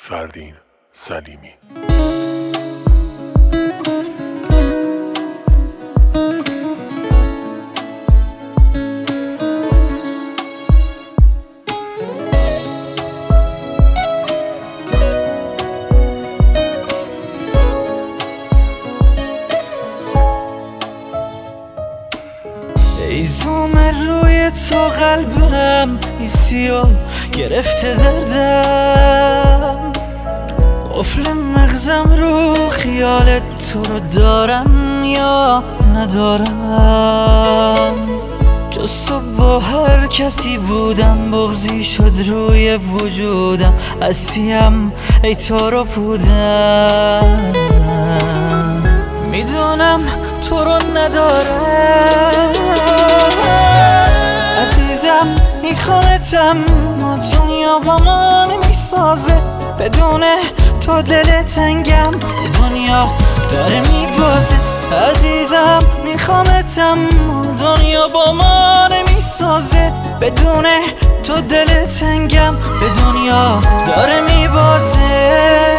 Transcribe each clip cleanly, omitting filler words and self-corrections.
فردین سلیمی. ای زوم روی تو قلبم ایسیو گرفته دردم، قفل مغزم رو خیال تو رو دارم یا ندارم. جز تو با هر کسی بودم بغضی شد روی وجودم، هستیم ای تو رو بودم. میدونم تو رو ندارم عزیزم، میخوامتم و دنیا با ما نمیسازه. بدون تو دل تنگم، دنیا داره میبازه. عزیزم میخوامتم و دنیا با ما نمیسازه. بدون تو دل تنگم، به دنیا داره میبازه.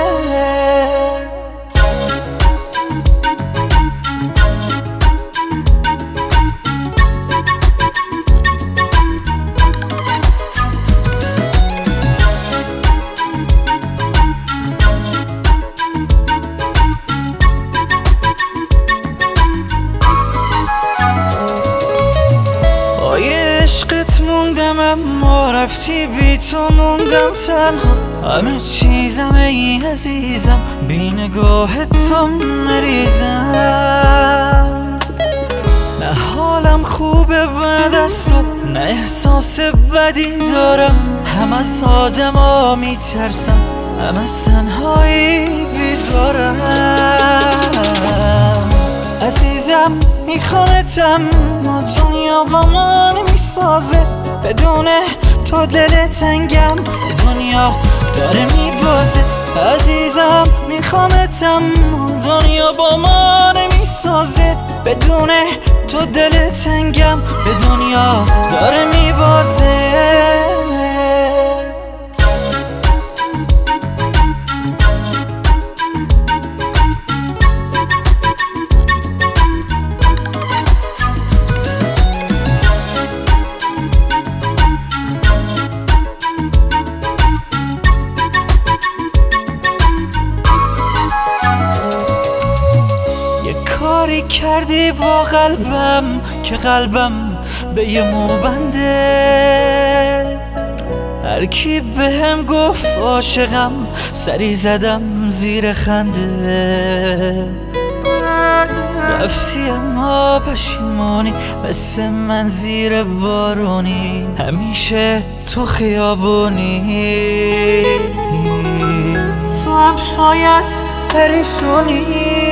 عشقت موندم اما رفتی بی تو موندم تنها. همه چیزم ای عزیزم بی نگاه تو مریزم. نه حالم خوبه بعد از تو، نه احساس بدی دارم. هم از آدما میترسم، هم از تنهایی بیزارم. عزیزم میخوامتم و دنیا با ما نمیسازه. بدون تو دل تنگم، دنیا داره میبازه. عزیزم میخوامتم و دنیا با ما نمیسازه. بدون تو دل تنگم، به دنیا داره میبازه. کاری کردی با قلبم که قلبم به یه موبنده. هر کی بهم گفت عاشقم، سری زدم زیر خنده. رفتی اما پشیمونی مثل من زیر بارونی، همیشه تو خیابونی. تو هم شاید پریشونی.